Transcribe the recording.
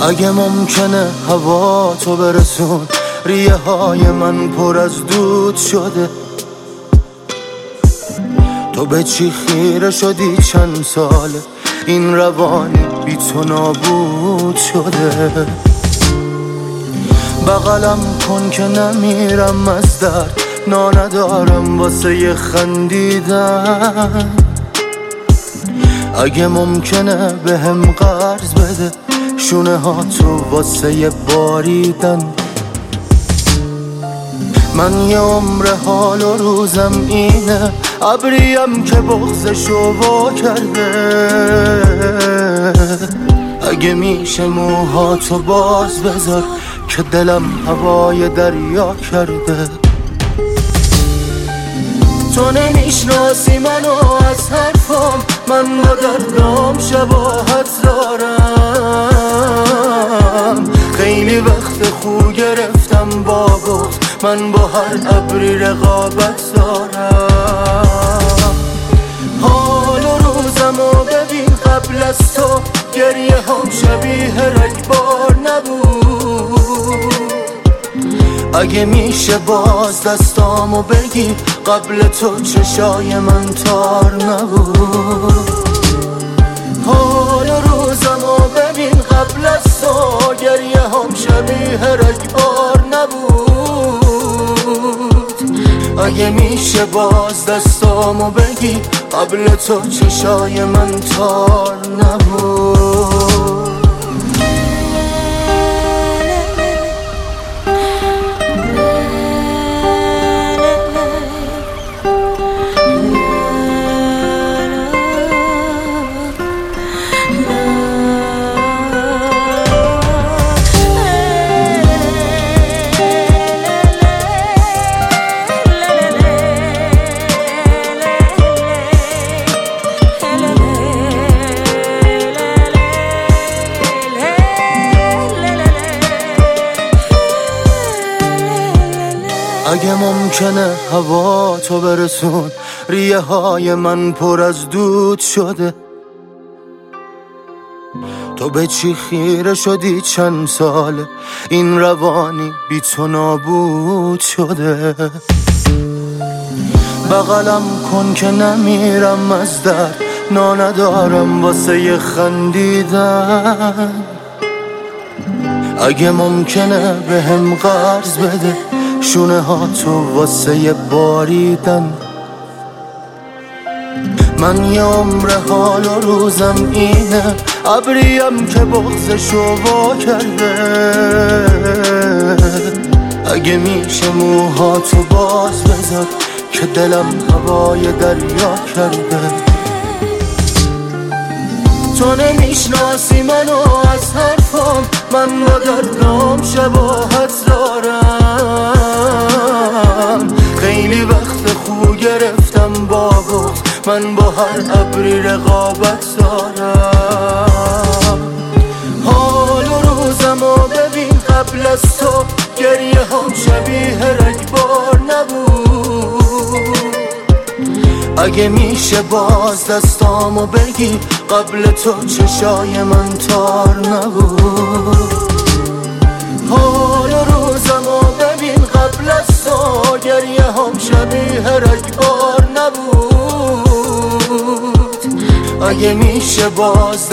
اگه ممکنه هوا تو برسون، ریه های من پر از دود شده. تو به چی خیره شدی چند ساله، این روانی بی تو نابود شده. بغلم کن که نمیرم از درد، ندارم واسه یه خندیدن. اگه ممکنه بهم قرض بده، شونه ها تو واسه یه باریدن. من یه عمر حال و روزم اینه، ابریم که بغضشو وا کرده. اگه میشه موهاتو باز بذار که دلم هوای دریا کرده. تو نمیشناسی منو از حرفم، من با دردام شباهت دارم. خیلی وقت خو گرفتم با بغض، من با هر ابری رقابت دارم. حال و روزمو ببین قبل از تو، گریه هم شبیه رگبار نبود. اگه میشه باز دستامو بگی، قبل تو چشای من تار نبود. حال و روزمو ببین قبل از تو، گریه هم شبیه رگبار نبود. اگه میشه باز دستامو بگی، قبل تو چشای من تار نبود. اگه ممکنه هوا تو برسون، ریه های من پر از دود شده. تو به چی خیره شدی چند ساله، این روانی بی تو نابود شده. بغلم کن که نمیرم از درد، ندارم واسه یه خندیدن. اگه ممکنه بهم قرض بده، شونه ها تو واسه یه باریدن. من یه عمر حال و روزم اینه، ابریم که بغضشو وا کرده. اگه میشه موهاتو باز بذار که دلم هوای دریا کرده. تو نمیشناسی منو از حرفم، من با دردام شباهت دارم. خیلی وقت خو گرفتم با بغض، من با هر ابری رقابت دارم. حال و روزمو ببین قبل از تو، گریه هم شبیه رگبار نبود. اگه میشه باز دستامو بگی، قبل تو چشای من تار نبود. حال و روزمو ببین قبل از تو، گریه هم شبیه رگبار نبود. اگه میشه باز